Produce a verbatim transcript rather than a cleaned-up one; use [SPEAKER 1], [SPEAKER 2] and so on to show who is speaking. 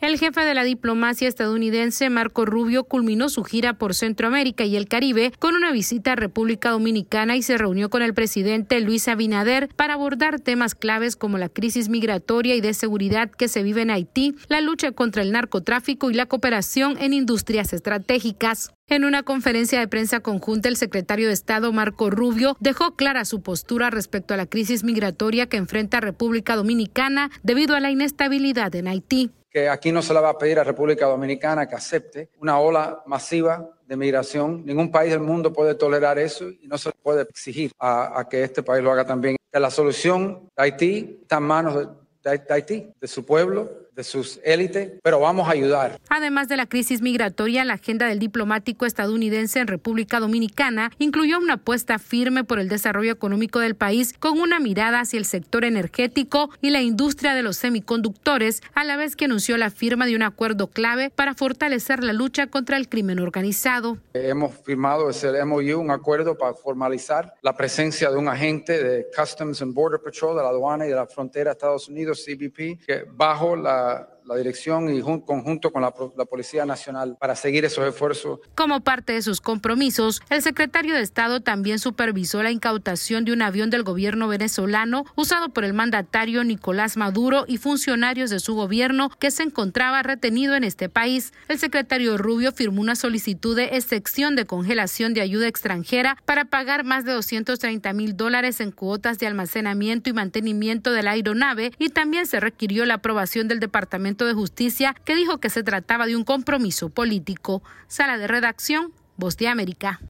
[SPEAKER 1] El jefe de la diplomacia estadounidense, Marco Rubio, culminó su gira por Centroamérica y el Caribe con una visita a República Dominicana y se reunió con el presidente Luis Abinader para abordar temas claves como la crisis migratoria y de seguridad que se vive en Haití, la lucha contra el narcotráfico y la cooperación en industrias estratégicas. En una conferencia de prensa conjunta, el secretario de Estado, Marco Rubio, dejó clara su postura respecto a la crisis migratoria que enfrenta República Dominicana debido a la inestabilidad en Haití.
[SPEAKER 2] Que aquí no se le va a pedir a República Dominicana que acepte una ola masiva de migración. Ningún país del mundo puede tolerar eso y no se puede exigir a, a que este país lo haga también. Que la solución de Haití está en manos de, de, de Haití, de su pueblo, de sus élites, pero vamos a ayudar.
[SPEAKER 1] Además de la crisis migratoria, la agenda del diplomático estadounidense en República Dominicana incluyó una apuesta firme por el desarrollo económico del país con una mirada hacia el sector energético y la industria de los semiconductores, a la vez que anunció la firma de un acuerdo clave para fortalecer la lucha contra el crimen organizado.
[SPEAKER 2] Hemos firmado ese M O U, un acuerdo para formalizar la presencia de un agente de Customs and Border Patrol, de la aduana y de la frontera de Estados Unidos, C B P, que bajo la la dirección y jun, conjunto con la, la Policía Nacional para seguir esos esfuerzos.
[SPEAKER 1] Como parte de sus compromisos, el secretario de Estado también supervisó la incautación de un avión del gobierno venezolano usado por el mandatario Nicolás Maduro y funcionarios de su gobierno que se encontraba retenido en este país. El secretario Rubio firmó una solicitud de excepción de congelación de ayuda extranjera para pagar más de doscientos treinta mil dólares en cuotas de almacenamiento y mantenimiento de la aeronave y también se requirió la aprobación del Departamento de Justicia, que dijo que se trataba de un compromiso político. Sala de redacción, Voz de América.